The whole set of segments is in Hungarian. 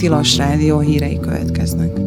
Tilos Rádió hírei következnek.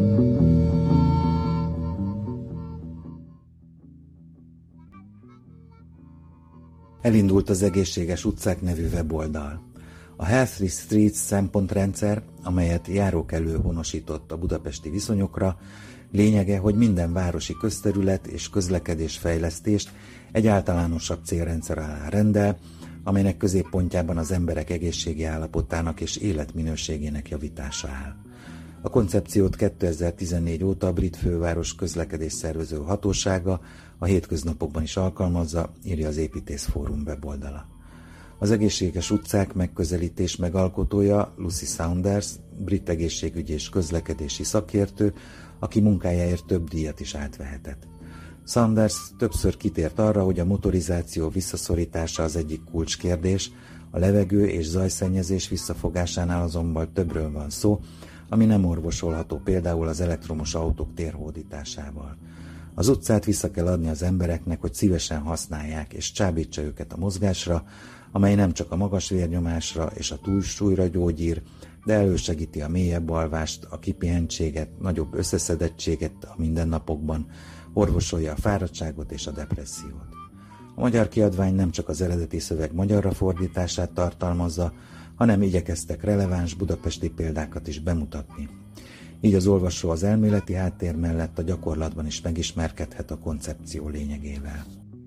Elindult az Egészséges Utcák nevű weboldal. A Healthy Streets szempontrendszer, amelyet járókelő honosított a budapesti viszonyokra, lényege, hogy minden városi közterület és közlekedésfejlesztést egy általánosabb célrendszer alá rendel, amelynek középpontjában az emberek egészségi állapotának és életminőségének javítása áll. A koncepciót 2014 óta a brit főváros közlekedésszervező hatósága a hétköznapokban is alkalmazza, írja az Építészfórum weboldala. Az Egészséges Utcák megközelítés megalkotója Lucy Saunders, brit egészségügyi és közlekedési szakértő, aki munkájáért több díjat is átvehetett. Saunders többször kitért arra, hogy a motorizáció visszaszorítása az egyik kulcskérdés, a levegő és zajszennyezés visszafogásánál azonban többről van szó, ami nem orvosolható például az elektromos autók térhódításával. Az utcát vissza kell adni az embereknek, hogy szívesen használják, és csábítsa őket a mozgásra, amely nem csak a magas vérnyomásra és a túlsúlyra gyógyír, de elősegíti a mélyebb alvást, a kipihentséget, nagyobb összeszedettséget a mindennapokban, orvosolja a fáradtságot és a depressziót. A magyar kiadvány nem csak az eredeti szöveg magyarra fordítását tartalmazza, hanem igyekeztek releváns budapesti példákat is bemutatni. Így az olvasó az elméleti háttér mellett a gyakorlatban is megismerkedhet a koncepció lényegével.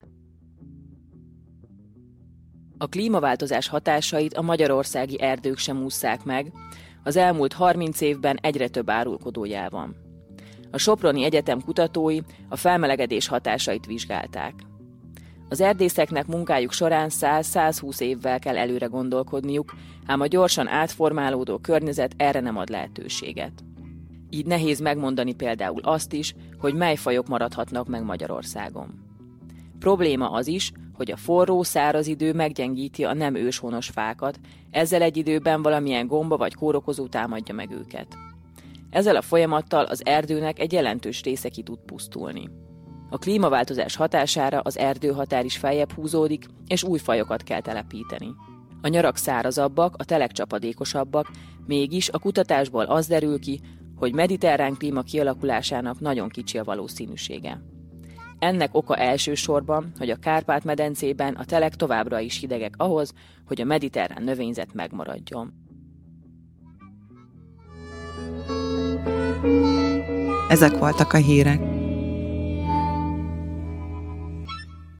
A klímaváltozás hatásait a magyarországi erdők sem ússzák meg, az elmúlt 30 évben egyre több árulkodójel van. A Soproni Egyetem kutatói a felmelegedés hatásait vizsgálták. Az erdészeknek munkájuk során 100-120 évvel kell előre gondolkodniuk, ám a gyorsan átformálódó környezet erre nem ad lehetőséget. Így nehéz megmondani például azt is, hogy mely fajok maradhatnak meg Magyarországon. Probléma az is, hogy a forró, száraz idő meggyengíti a nem őshonos fákat, ezzel egy időben valamilyen gomba vagy kórokozó támadja meg őket. Ezzel a folyamattal az erdőnek egy jelentős része ki tud pusztulni. A klímaváltozás hatására az erdőhatár is feljebb húzódik, és új fajokat kell telepíteni. A nyarak szárazabbak, a telek csapadékosabbak, mégis a kutatásból az derül ki, hogy mediterrán klíma kialakulásának nagyon kicsi a valószínűsége. Ennek oka elsősorban, hogy a Kárpát-medencében a telek továbbra is hidegek ahhoz, hogy a mediterrán növényzet megmaradjon. Ezek voltak a hírek.